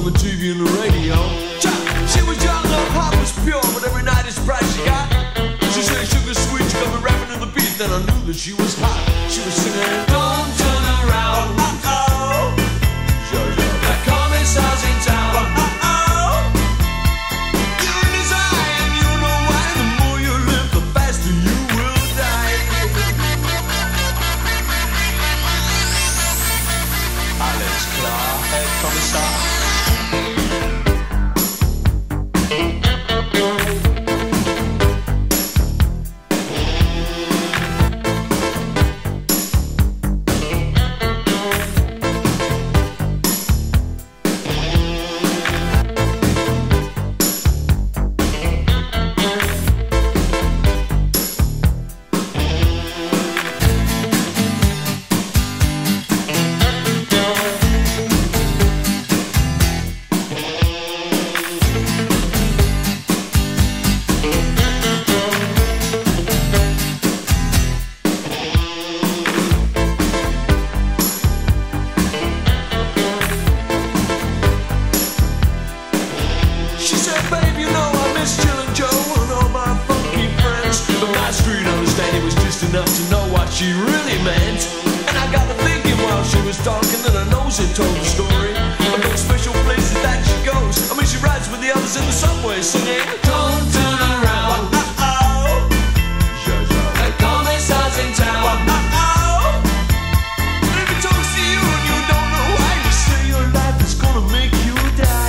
on the TV and the radio. She was young, her heart was pure, but every night it's price she got. She said sugar sweet, she got me rapping to the beat. Then I knew that she was hot. She was singing, don't turn around. That commissar's in town. You're in his eye, and you know why. The more you live, the faster you will die. Alles klar, Herr Kommissar. She said, babe, you know I miss Jill and Joe and all my funky friends. But my street understanding was just enough to know what she really meant. And I got to thinking while she was talking that her nose had told the story of those special places that she goes. I mean, she rides with the others in the subway singing, don't turn around. The commissar's in town. And if he talks to you and you don't know why, you say your life is gonna make you die.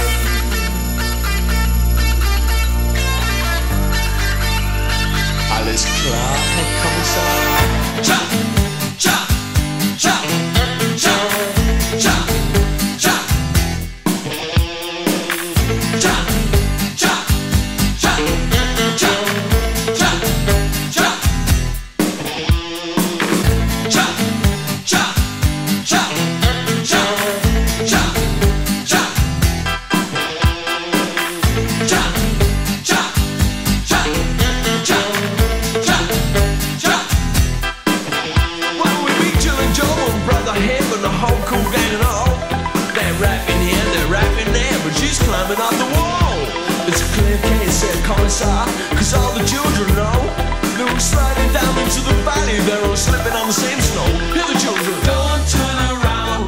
Alles klar, Herr Kommissar. Cha, cha, cha, cha, cha, cha. Cha, cha, cha, cha, cha, cha. Cha, cha, cha, cha, cha, cha. Cha, cha, cha, cha. Well, we meet Jill and Joe and Brother Hib and the whole cool gang and all. They're rapping here, they're rapping there, but she's climbing up the wall. It's a clear case, said Commissar, cause all the children know. They were sliding down into the valley, they're all slipping on the same snow. Hear the children, don't turn around.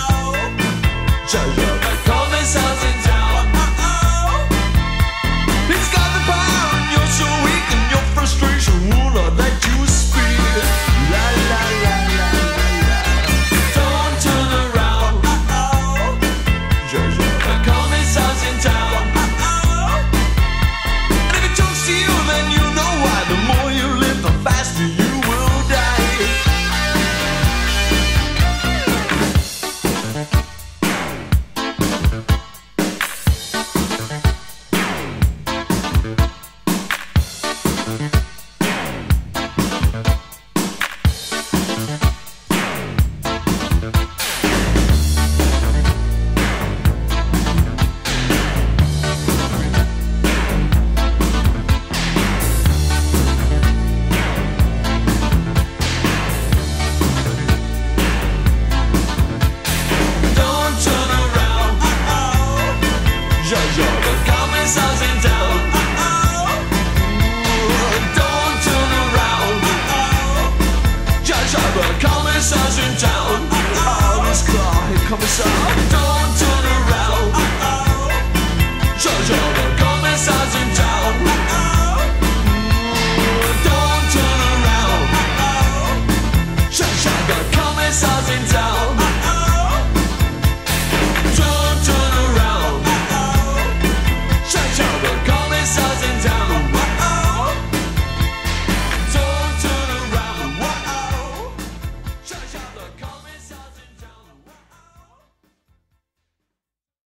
The Commissar's in town. He's got the power and you're so weak, and your frustration will not let you speak. La la la la la. Don't turn around. The Commissar's in town. And if he talks to you, then you know why. The more you live, the faster you will die. Don't turn around. The Commissar's in town. Don't turn around. The Commissar's in town. Alles klar, Herr Kommissar. Don't